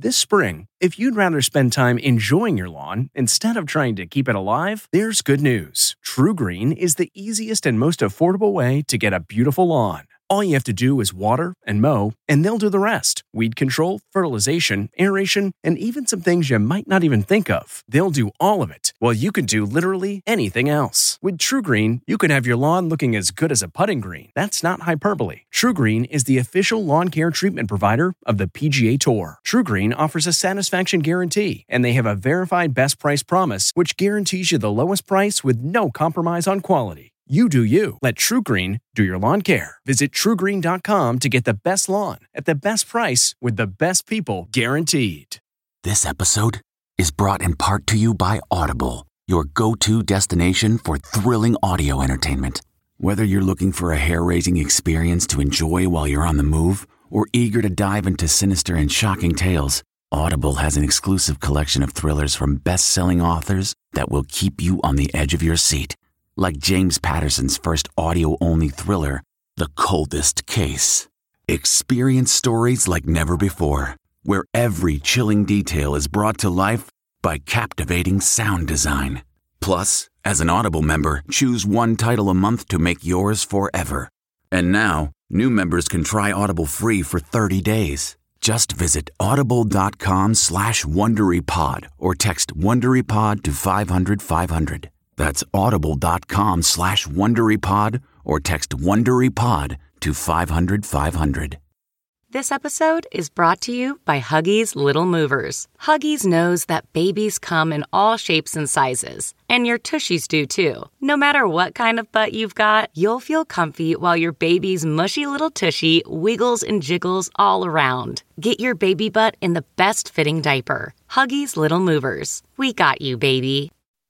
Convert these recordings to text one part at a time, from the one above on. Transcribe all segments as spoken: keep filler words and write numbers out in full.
This spring, if you'd rather spend time enjoying your lawn instead of trying to keep it alive, there's good news. TruGreen is the easiest and most affordable way to get a beautiful lawn. All you have to do is water and mow, and they'll do the rest. Weed control, fertilization, aeration, and even some things you might not even think of. They'll do all of it, while you can do literally anything else. With TruGreen, you can have your lawn looking as good as a putting green. That's not hyperbole. TruGreen is the official lawn care treatment provider of the P G A Tour. TruGreen offers a satisfaction guarantee, and they have a verified best price promise, which guarantees you the lowest price with no compromise on quality. You do you. Let TruGreen do your lawn care. Visit True Green dot com to get the best lawn at the best price with the best people guaranteed. This episode is brought in part to you by Audible, your go-to destination for thrilling audio entertainment. Whether you're looking for a hair-raising experience to enjoy while you're on the move or eager to dive into sinister and shocking tales, Audible has an exclusive collection of thrillers from best-selling authors that will keep you on the edge of your seat. Like James Patterson's first audio-only thriller, The Coldest Case. Experience stories like never before, where every chilling detail is brought to life by captivating sound design. Plus, as an Audible member, choose one title a month to make yours forever. And now, new members can try Audible free for thirty days. Just visit audible.com slash WonderyPod or text WonderyPod to five hundred five hundred. That's audible.com slash WonderyPod or text WonderyPod to five hundred five hundred. This episode is brought to you by Huggies Little Movers. Huggies knows that babies come in all shapes and sizes, and your tushies do too. No matter what kind of butt you've got, you'll feel comfy while your baby's mushy little tushy wiggles and jiggles all around. Get your baby butt in the best fitting diaper. Huggies Little Movers. We got you, baby.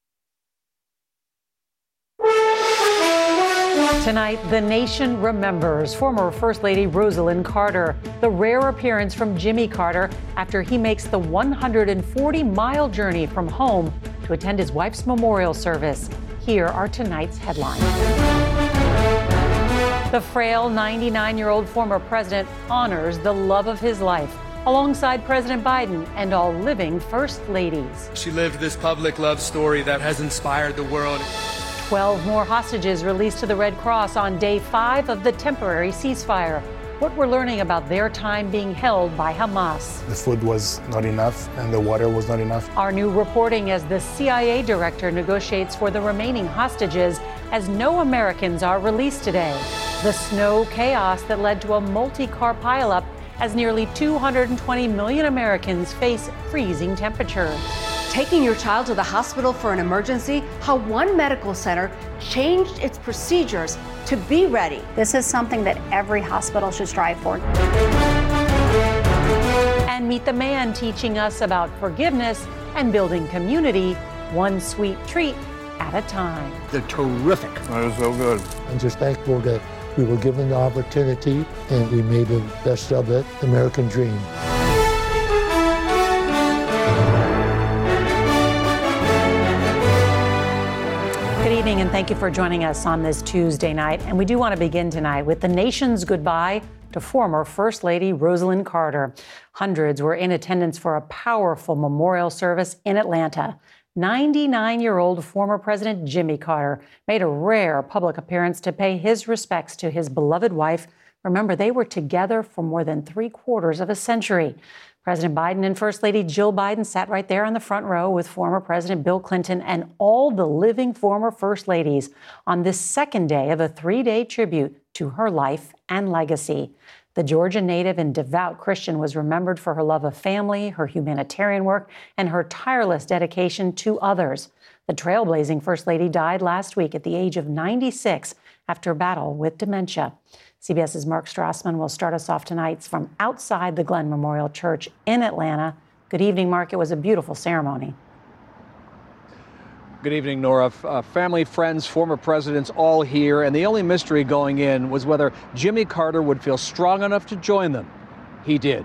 Tonight, the nation remembers former First Lady Rosalynn Carter, the rare appearance from Jimmy Carter after he makes the one hundred forty mile journey from home to attend his wife's memorial service. Here are tonight's headlines. The frail ninety-nine-year-old former president honors the love of his life alongside President Biden and all living First Ladies. She lived this public love story that has inspired the world. twelve more hostages released to the Red Cross on day five of the temporary ceasefire. What we're learning about their time being held by Hamas. The food was not enough and the water was not enough. Our new reporting as the C I A director negotiates for the remaining hostages as no Americans are released today. The snow chaos that led to a multi-car pileup as nearly two hundred twenty million Americans face freezing temperatures. Taking your child to the hospital for an emergency, how one medical center changed its procedures to be ready. This is something that every hospital should strive for. And meet the man teaching us about forgiveness and building community, one sweet treat at a time. They're terrific. That was so good. I'm just thankful that we were given the opportunity and we made the best of it, the American dream. Good evening, and thank you for joining us on this Tuesday night. And we do want to begin tonight with the nation's goodbye to former First Lady Rosalynn Carter. Hundreds were in attendance for a powerful memorial service in Atlanta. ninety-nine-year-old former President Jimmy Carter made a rare public appearance to pay his respects to his beloved wife. Remember, they were together for more than three quarters of a century. President Biden and First Lady Jill Biden sat right there on the front row with former President Bill Clinton and all the living former First Ladies on this second day of a three-day tribute to her life and legacy. The Georgia native and devout Christian was remembered for her love of family, her humanitarian work, and her tireless dedication to others. The trailblazing First Lady died last week at the age of ninety-six after battle with dementia. CBS's Mark Strassman will start us off tonight from outside the Glenn Memorial Church in Atlanta. Good evening, Mark. It was a beautiful ceremony. Good evening, Nora. Uh, family, friends, former presidents all here, and the only mystery going in was whether Jimmy Carter would feel strong enough to join them. He did.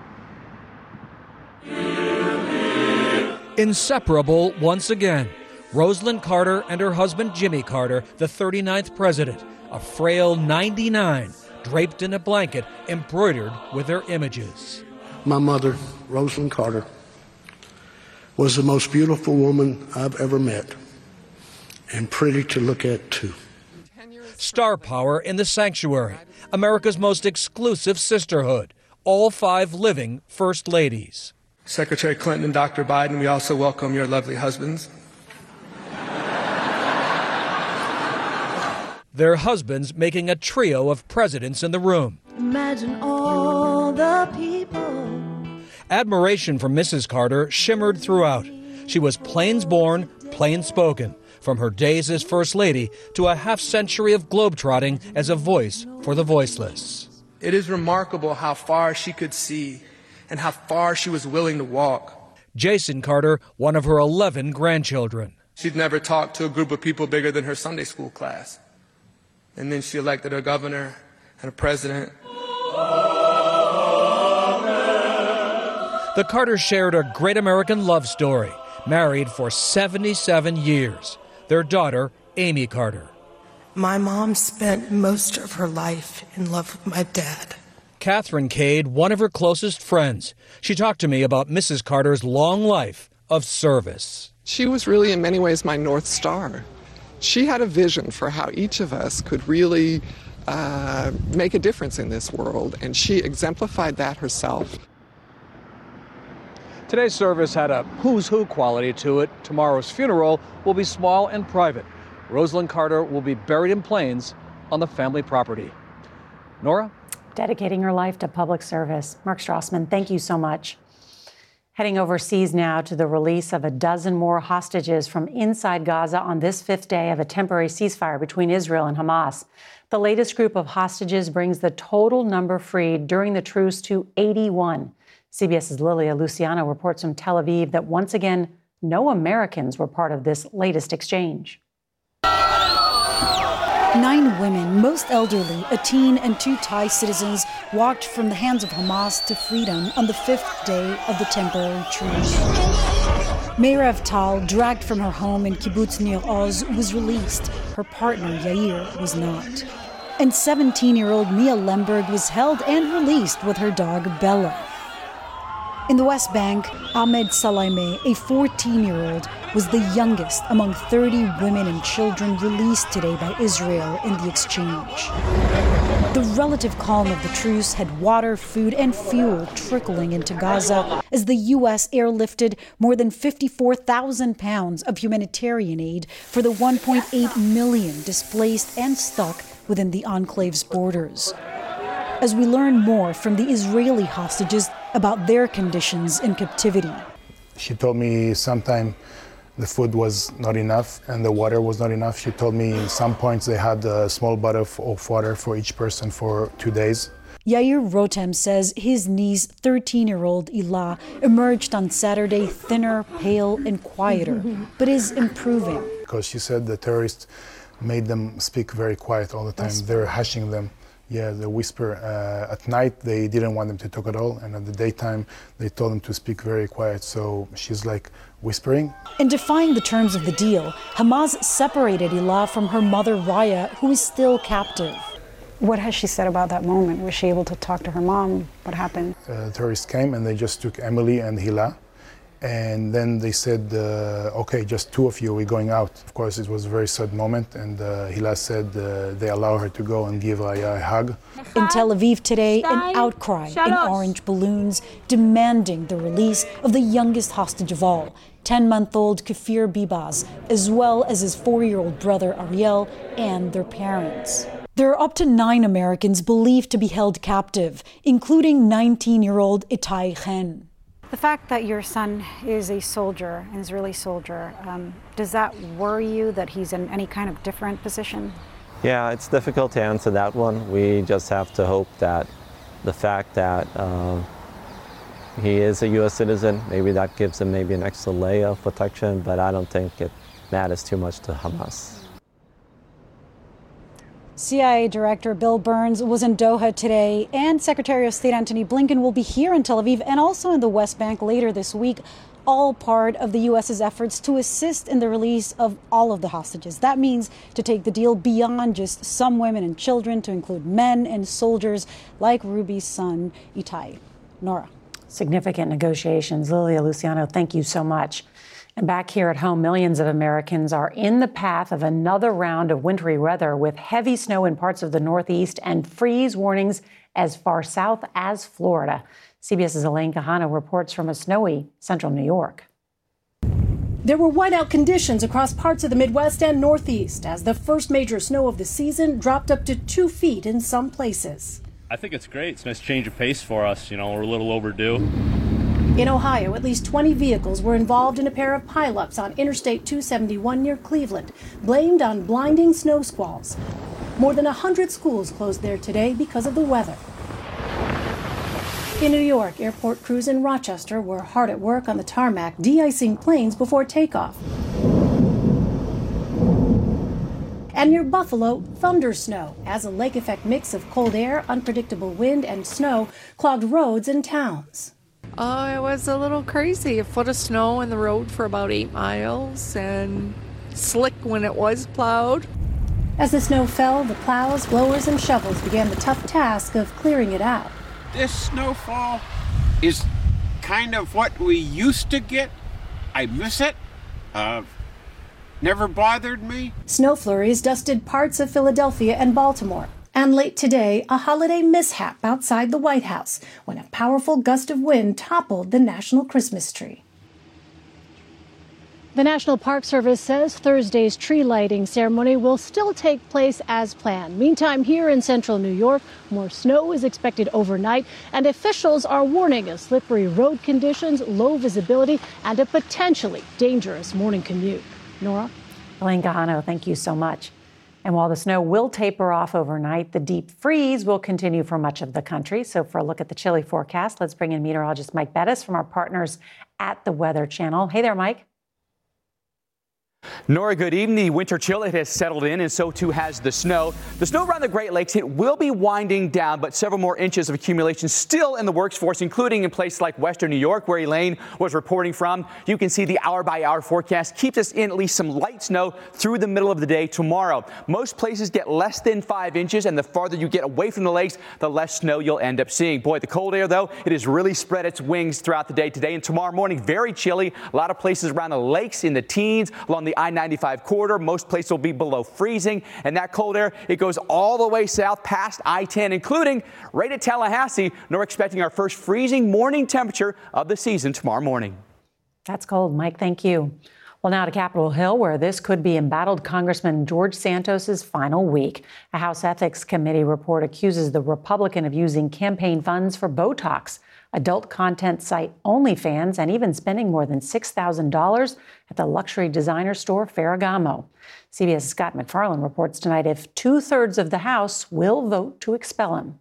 Inseparable once again. Rosalynn Carter and her husband Jimmy Carter, the thirty-ninth president, a frail ninety-nine, draped in a blanket embroidered with their images. My mother, Rosalind Carter, was the most beautiful woman I've ever met, and pretty to look at, too. Star power in the sanctuary, America's most exclusive sisterhood, all five living First Ladies. Secretary Clinton and Doctor Biden, we also welcome your lovely husbands. Their husbands making a trio of presidents in the room. Imagine all the people. Admiration for Missus Carter shimmered throughout. She was plains-born, plain-spoken, from her days as First Lady to a half-century of globetrotting as a voice for the voiceless. It is remarkable how far she could see and how far she was willing to walk. Jason Carter, one of her eleven grandchildren. She'd never talked to a group of people bigger than her Sunday school class. And then she elected a governor and a president. The Carters shared a great American love story, married for seventy-seven years. Their daughter, Amy Carter. My mom spent most of her life in love with my dad. Catherine Cade, one of her closest friends. She talked to me about Missus Carter's long life of service. She was really, in many ways, my North Star. She had a vision for how each of us could really uh, make a difference in this world, and she exemplified that herself. Today's service had a who's who quality to it. Tomorrow's funeral will be small and private. Rosalind Carter will be buried in Plains on the family property. Nora? Dedicating her life to public service. Mark Strassman, thank you so much. Heading overseas now to the release of a dozen more hostages from inside Gaza on this fifth day of a temporary ceasefire between Israel and Hamas. The latest group of hostages brings the total number freed during the truce to eighty-one. CBS's Lilia Luciano reports from Tel Aviv that once again, no Americans were part of this latest exchange. Nine women, most elderly, a teen and two Thai citizens, walked from the hands of Hamas to freedom on the fifth day of the temporary truce. Merav Tal, dragged from her home in Kibbutz Nir Oz, was released. Her partner, Yair, was not. And seventeen-year-old Mia Lemberg was held and released with her dog, Bella. In the West Bank, Ahmed Salameh, a fourteen-year-old, was the youngest among thirty women and children released today by Israel in the exchange. The relative calm of the truce had water, food, and fuel trickling into Gaza as the U S airlifted more than fifty-four thousand pounds of humanitarian aid for the one point eight million displaced and stuck within the enclave's borders. As we learn more from the Israeli hostages about their conditions in captivity. She told me sometime the food was not enough and the water was not enough. She told me in some points they had a small bottle of water for each person for two days. Yair Rotem says his niece, thirteen-year-old Ilah, emerged on Saturday thinner, pale, and quieter, but is improving. Because she said the terrorists made them speak very quiet all the time. Yes. They were hushing them. Yeah, the whisper. Uh, at night, they didn't want them to talk at all. And at the daytime, they told them to speak very quiet. So she's like whispering. In defying the terms of the deal, Hamas separated Ilah from her mother, Raya, who is still captive. What has she said about that moment? Was she able to talk to her mom? What happened? Uh, the terrorists came and they just took Emily and Hila. And then they said, uh, okay, just two of you, we're going out. Of course, it was a very sad moment. And uh, Hila said uh, they allow her to go and give Raya a hug. In Tel Aviv today, an outcry in orange balloons demanding the release of the youngest hostage of all, ten-month-old Kfir Bibas, as well as his four-year-old brother Ariel and their parents. There are up to nine Americans believed to be held captive, including nineteen-year-old Itai Chen. The fact that your son is a soldier, an Israeli soldier, um, does that worry you that he's in any kind of different position? Yeah, it's difficult to answer that one. We just have to hope that the fact that uh, he is a U S citizen, maybe that gives him maybe an extra layer of protection, but I don't think it matters too much to Hamas. C I A Director Bill Burns was in Doha today, and Secretary of State Antony Blinken will be here in Tel Aviv and also in the West Bank later this week, all part of the U S's efforts to assist in the release of all of the hostages. That means to take the deal beyond just some women and children, to include men and soldiers like Ruby's son, Itai. Nora. Significant negotiations. Lilia Luciano, thank you so much. And back here at home, millions of Americans are in the path of another round of wintry weather with heavy snow in parts of the Northeast and freeze warnings as far south as Florida. CBS's Elaine Quijano reports from a snowy central New York. There were whiteout conditions across parts of the Midwest and Northeast as the first major snow of the season dropped up to two feet in some places. I think it's great. It's a nice change of pace for us. You know, we're a little overdue. In Ohio, at least twenty vehicles were involved in a pair of pileups on Interstate two seventy-one near Cleveland, blamed on blinding snow squalls. More than one hundred schools closed there today because of the weather. In New York, airport crews in Rochester were hard at work on the tarmac, de-icing planes before takeoff. And near Buffalo, thunder snow, as a lake effect mix of cold air, unpredictable wind, and snow clogged roads and towns. Oh, it was a little crazy. A foot of snow in the road for about eight miles and slick when it was plowed. As the snow fell, the plows, blowers, and shovels began the tough task of clearing it out. This snowfall is kind of what we used to get. I miss it. Uh, never bothered me. Snow flurries dusted parts of Philadelphia and Baltimore. And late today, a holiday mishap outside the White House when a powerful gust of wind toppled the national Christmas tree. The National Park Service says Thursday's tree lighting ceremony will still take place as planned. Meantime, here in central New York, more snow is expected overnight, and officials are warning of slippery road conditions, low visibility, and a potentially dangerous morning commute. Nora? Elaine Quijano, thank you so much. And while the snow will taper off overnight, the deep freeze will continue for much of the country. So for a look at the chilly forecast, let's bring in meteorologist Mike Bettis from our partners at the Weather Channel. Hey there, Mike. Nora, good evening. The winter chill, it has settled in, and so too has the snow. The snow around the Great Lakes, it will be winding down, but several more inches of accumulation still in the works for us, including in places like western New York, where Elaine was reporting from. You can see the hour-by-hour forecast keeps us in at least some light snow through the middle of the day tomorrow. Most places get less than five inches, and the farther you get away from the lakes, the less snow you'll end up seeing. Boy, the cold air, though, it has really spread its wings throughout the day today and tomorrow morning. Very chilly. A lot of places around the lakes in the teens, along the I ninety-five corridor. Most places will be below freezing, and that cold air, it goes all the way south past I ten, including right at Tallahassee. Nor expecting our first freezing morning temperature of the season tomorrow morning. That's cold, Mike. Thank you. Well, now to Capitol Hill, where this could be embattled Congressman George Santos's final week. A House Ethics Committee report accuses the Republican of using campaign funds for Botox, adult content site OnlyFans, and even spending more than six thousand dollars at the luxury designer store Ferragamo. CBS's Scott MacFarlane reports tonight if two-thirds of the House will vote to expel him.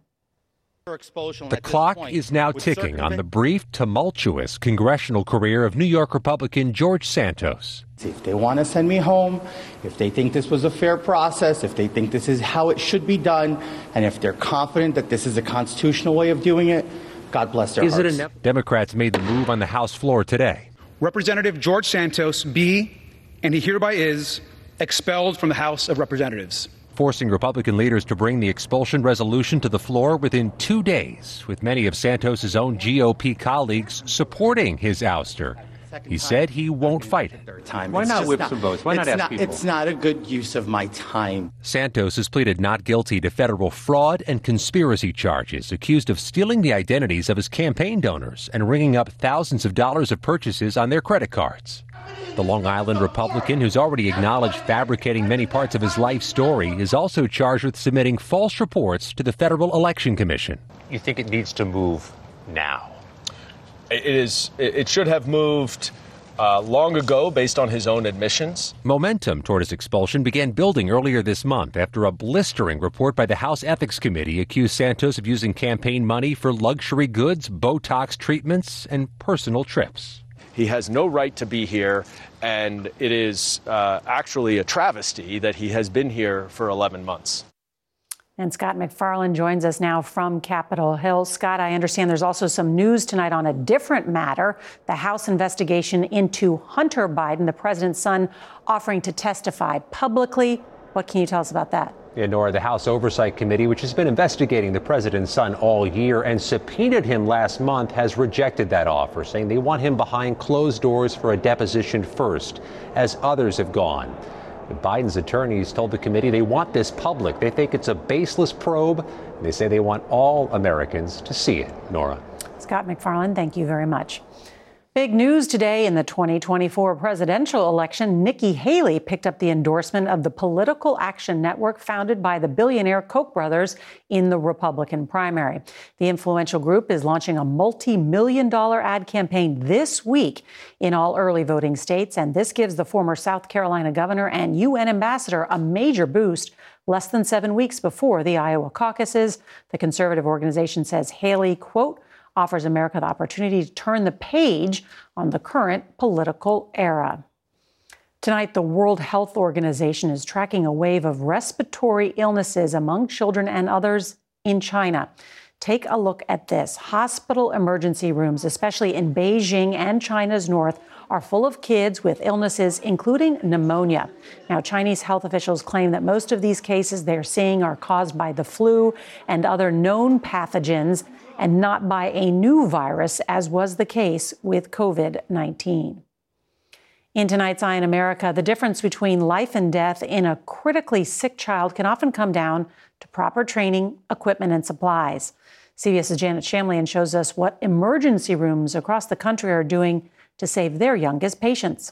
The clock is now ticking on the brief, tumultuous congressional career of New York Republican George Santos. If they want to send me home, if they think this was a fair process, if they think this is how it should be done, and if they're confident that this is a constitutional way of doing it, God bless their Is hearts. it enough? Democrats made the move on the House floor today. Representative George Santos be, and he hereby is, expelled from the House of Representatives, forcing Republican leaders to bring the expulsion resolution to the floor within two days, with many of Santos's own G O P colleagues supporting his ouster. He said he won't fight it. Why not whip some votes? Why not ask people? It's not a good use of my time. Santos has pleaded not guilty to federal fraud and conspiracy charges, accused of stealing the identities of his campaign donors and ringing up thousands of dollars of purchases on their credit cards. The Long Island Republican, who's already acknowledged fabricating many parts of his life story, is also charged with submitting false reports to the Federal Election Commission. You think it needs to move now? It is. It should have moved uh, long ago, based on his own admissions. Momentum toward his expulsion began building earlier this month after a blistering report by the House Ethics Committee accused Santos of using campaign money for luxury goods, Botox treatments, and personal trips. He has no right to be here, and it is uh, actually a travesty that he has been here for eleven months. And Scott MacFarlane joins us now from Capitol Hill. Scott, I understand there's also some news tonight on a different matter, the House investigation into Hunter Biden, the president's son, offering to testify publicly. What can you tell us about that? Yeah, Nora, the House Oversight Committee, which has been investigating the president's son all year and subpoenaed him last month, has rejected that offer, saying they want him behind closed doors for a deposition first, as others have gone. But Biden's attorneys told the committee they want this public. They think it's a baseless probe, and they say they want all Americans to see it. Nora. Scott MacFarlane, thank you very much. Big news today in the twenty twenty-four presidential election. Nikki Haley picked up the endorsement of the Political Action Network founded by the billionaire Koch brothers in the Republican primary. The influential group is launching a multi-million dollar ad campaign this week in all early voting states, and this gives the former South Carolina governor and U N ambassador a major boost less than seven weeks before the Iowa caucuses. The conservative organization says Haley, quote, offers America the opportunity to turn the page on the current political era. Tonight, the World Health Organization is tracking a wave of respiratory illnesses among children and others in China. Take a look at this. Hospital emergency rooms, especially in Beijing and China's north, are full of kids with illnesses, including pneumonia. Now, Chinese health officials claim that most of these cases they're seeing are caused by the flu and other known pathogens, and not by a new virus, as was the case with COVID nineteen. In tonight's Eye on America, the difference between life and death in a critically sick child can often come down to proper training, equipment, and supplies. CBS's Janet Shamlian shows us what emergency rooms across the country are doing to save their youngest patients.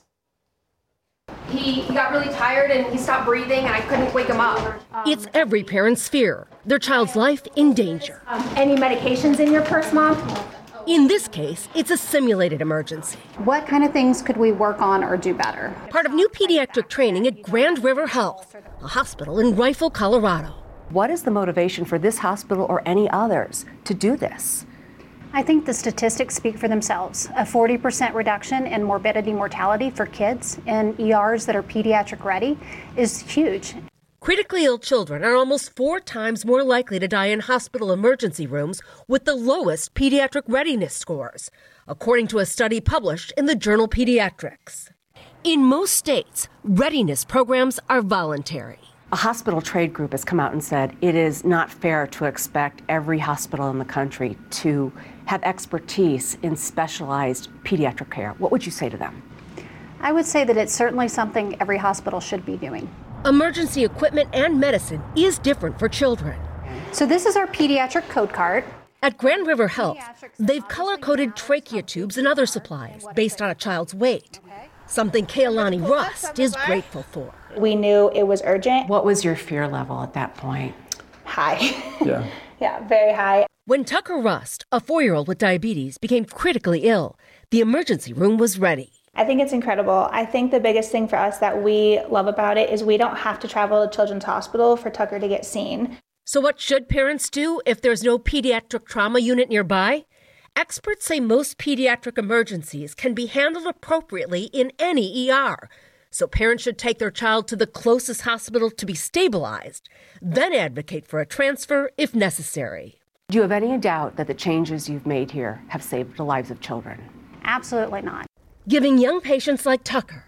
He, he got really tired and he stopped breathing and I couldn't wake him up. It's every parent's fear, their child's life in danger. Um, any medications in your purse, Mom? In this case, it's a simulated emergency. What kind of things could we work on or do better? Part of new pediatric training at Grand River Health, a hospital in Rifle, Colorado. What is the motivation for this hospital or any others to do this? I think the statistics speak for themselves. A forty percent reduction in morbidity mortality for kids in E Rs that are pediatric ready is huge. Critically ill children are almost four times more likely to die in hospital emergency rooms with the lowest pediatric readiness scores, according to a study published in the journal Pediatrics. In most states, readiness programs are voluntary. A hospital trade group has come out and said it is not fair to expect every hospital in the country to have expertise in specialized pediatric care. What would you say to them? I would say that it's certainly something every hospital should be doing. Emergency equipment and medicine is different for children. So this is our pediatric code card. At Grand River Health, they've color-coded trachea tubes and other supplies based on a child's weight, something Kaylani Rust is grateful for. We knew it was urgent. What was your fear level at that point? High. Yeah. Yeah, very high. When Tucker Rust, a four-year-old with diabetes, became critically ill, the emergency room was ready. I think it's incredible. I think the biggest thing for us that we love about it is we don't have to travel to Children's Hospital for Tucker to get seen. So what should parents do if there's no pediatric trauma unit nearby? Experts say most pediatric emergencies can be handled appropriately in any E R. So parents should take their child to the closest hospital to be stabilized, then advocate for a transfer if necessary. Do you have any doubt that the changes you've made here have saved the lives of children? Absolutely not. Giving young patients like Tucker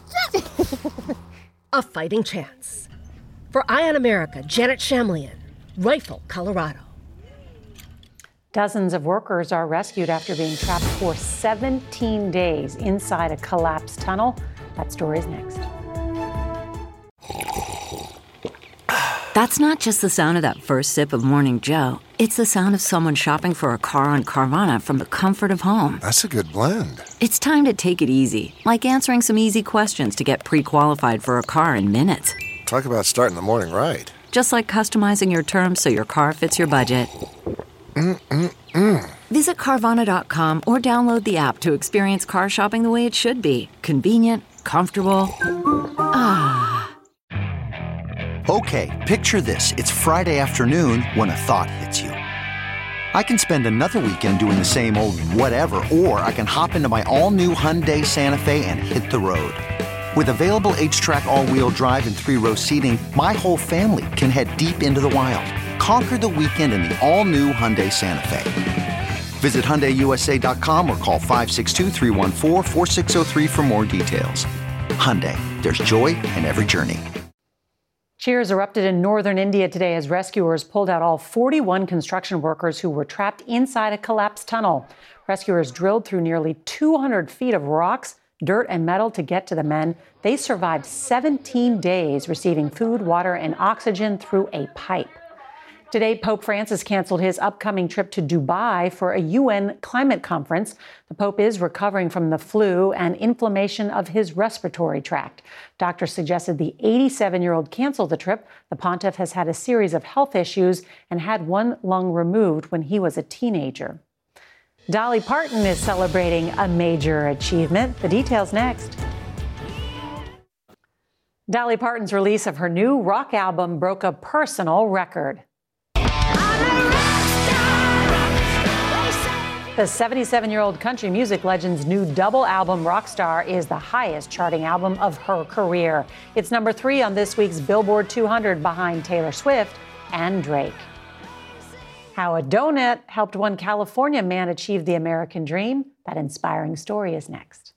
a fighting chance. For Eye on America, Janet Shamlian, Rifle, Colorado. Dozens of workers are rescued after being trapped for seventeen days inside a collapsed tunnel. That story's next. That's not just the sound of that first sip of Morning Joe. It's the sound of someone shopping for a car on Carvana from the comfort of home. That's a good blend. It's time to take it easy, like answering some easy questions to get pre-qualified for a car in minutes. Talk about starting the morning right. Just like customizing your terms so your car fits your budget. Mm-mm-mm. Visit Carvana dot com or download the app to experience car shopping the way it should be. Convenient, comfortable. Ah. Okay, picture this. It's Friday afternoon when a thought hits you. I can spend another weekend doing the same old whatever, or I can hop into my all-new Hyundai Santa Fe and hit the road. With available H-Track all-wheel drive and three-row seating, my whole family can head deep into the wild. Conquer the weekend in the all-new Hyundai Santa Fe. Visit Hyundai U S A dot com or call five six two, three one four, four six zero three for more details. Hyundai, there's joy in every journey. Cheers erupted in northern India today as rescuers pulled out all forty-one construction workers who were trapped inside a collapsed tunnel. Rescuers drilled through nearly two hundred feet of rocks, dirt, and metal to get to the men. They survived seventeen days receiving food, water, and oxygen through a pipe. Today, Pope Francis canceled his upcoming trip to Dubai for a U N climate conference. The Pope is recovering from the flu and inflammation of his respiratory tract. Doctors suggested the eighty-seven-year-old cancel the trip. The pontiff has had a series of health issues and had one lung removed when he was a teenager. Dolly Parton is celebrating a major achievement. The details next. Dolly Parton's release of her new rock album broke a personal record. The seventy-seven-year-old country music legend's new double album, Rockstar, is the highest charting album of her career. It's number three on this week's Billboard two hundred behind Taylor Swift and Drake. How a donut helped one California man achieve the American dream. That inspiring story is next.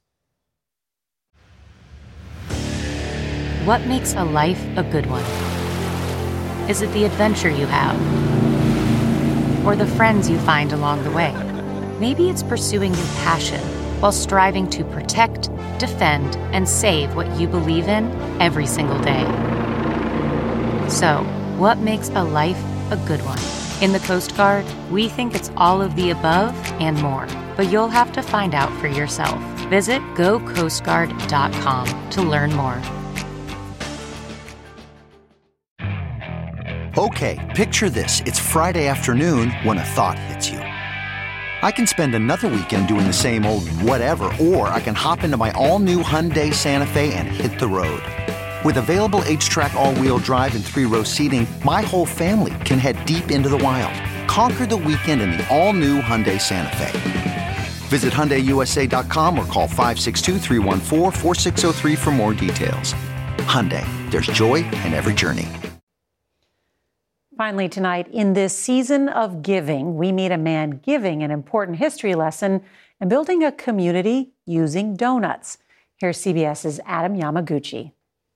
What makes a life a good one? Is it the adventure you have? Or the friends you find along the way? Maybe it's pursuing your passion while striving to protect, defend, and save what you believe in every single day. So, what makes a life a good one? In the Coast Guard, we think it's all of the above and more, but you'll have to find out for yourself. Visit go coast guard dot com to learn more. Okay, picture this. It's Friday afternoon when a thought hits you. I can spend another weekend doing the same old whatever, or I can hop into my all-new Hyundai Santa Fe and hit the road. With available H-Track all-wheel drive and three-row seating, my whole family can head deep into the wild. Conquer the weekend in the all-new Hyundai Santa Fe. Visit Hyundai U S A dot com or call five six two, three one four, four six zero three for more details. Hyundai, there's joy in every journey. Finally tonight, in this season of giving, we meet a man giving an important history lesson and building a community using donuts. Here's CBS's Adam Yamaguchi.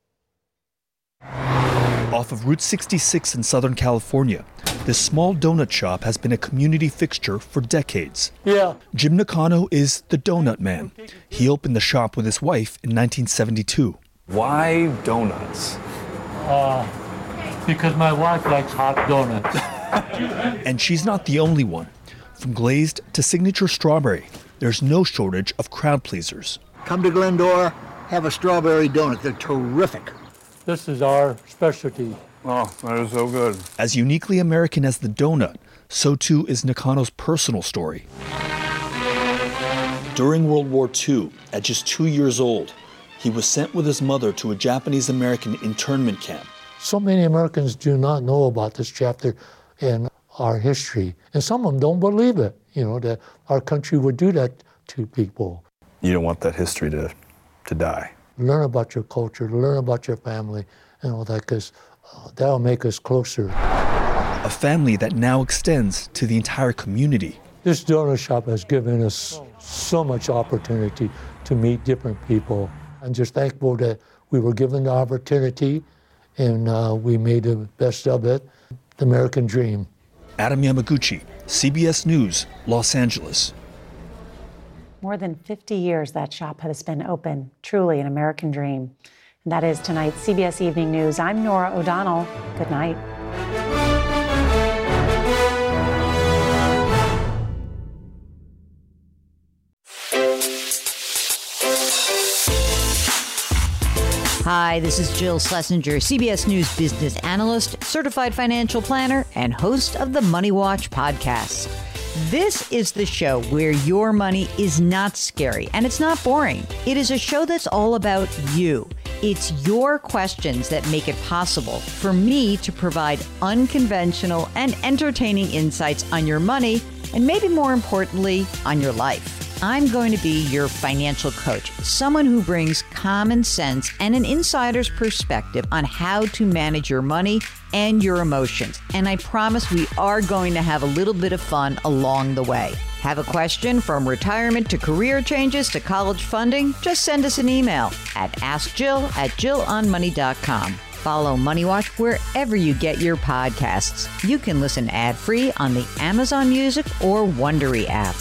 Off of Route sixty-six in Southern California, this small donut shop has been a community fixture for decades. Yeah. Jim Nakano is the donut man. He opened the shop with his wife in nineteen seventy-two. Why donuts? Uh, because my wife likes hot donuts. And she's not the only one. From glazed to signature strawberry, there's no shortage of crowd pleasers. Come to Glendora, have a strawberry donut. They're terrific. This is our specialty. Oh, that is so good. As uniquely American as the donut, so too is Nakano's personal story. During World War Two, at just two years old, he was sent with his mother to a Japanese-American internment camp. So many Americans do not know about this chapter in our history. And some of them don't believe it, you know, that our country would do that to people. You don't want that history to, to die. Learn about your culture, learn about your family, and all that, because uh, that'll make us closer. A family that now extends to the entire community. This donut shop has given us so much opportunity to meet different people. I'm just thankful that we were given the opportunity and uh, we made the best of it. The American dream. Adam Yamaguchi, C B S News, Los Angeles. More than fifty years that shop has been open. Truly an American dream. And that is tonight's C B S Evening News. I'm Nora O'Donnell. Good night. Hi, this is Jill Schlesinger, C B S News business analyst, certified financial planner, and host of the Money Watch podcast. This is the show where your money is not scary and it's not boring. It is a show that's all about you. It's your questions that make it possible for me to provide unconventional and entertaining insights on your money and maybe more importantly, on your life. I'm going to be your financial coach, someone who brings common sense and an insider's perspective on how to manage your money and your emotions. And I promise we are going to have a little bit of fun along the way. Have a question from retirement to career changes to college funding? Just send us an email at ask jill at jill on money dot com. Follow Money Watch wherever you get your podcasts. You can listen ad-free on the Amazon Music or Wondery app.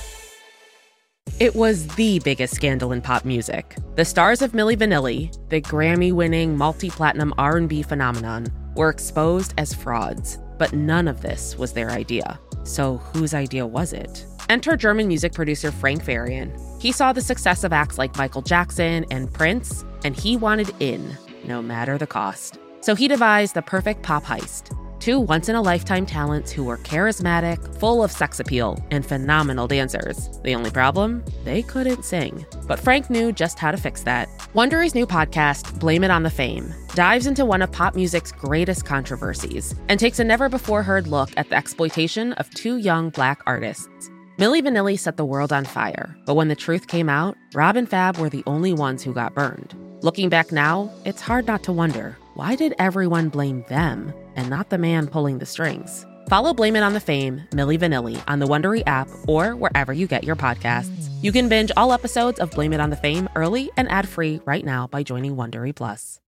It was the biggest scandal in pop music. The stars of Milli Vanilli, the Grammy-winning multi-platinum R and B phenomenon, were exposed as frauds. But none of this was their idea. So whose idea was it? Enter German music producer Frank Farian. He saw the success of acts like Michael Jackson and Prince, and he wanted in, no matter the cost. So he devised the perfect pop heist. Two once-in-a-lifetime talents who were charismatic, full of sex appeal, and phenomenal dancers. The only problem? They couldn't sing. But Frank knew just how to fix that. Wondery's new podcast, Blame It on the Fame, dives into one of pop music's greatest controversies and takes a never-before-heard look at the exploitation of two young Black artists. Milli Vanilli set the world on fire, but when the truth came out, Rob and Fab were the only ones who got burned. Looking back now, it's hard not to wonder, why did everyone blame them and not the man pulling the strings? Follow Blame It on the Fame, Milli Vanilli, on the Wondery app or wherever you get your podcasts. You can binge all episodes of Blame It on the Fame early and ad-free right now by joining Wondery Plus.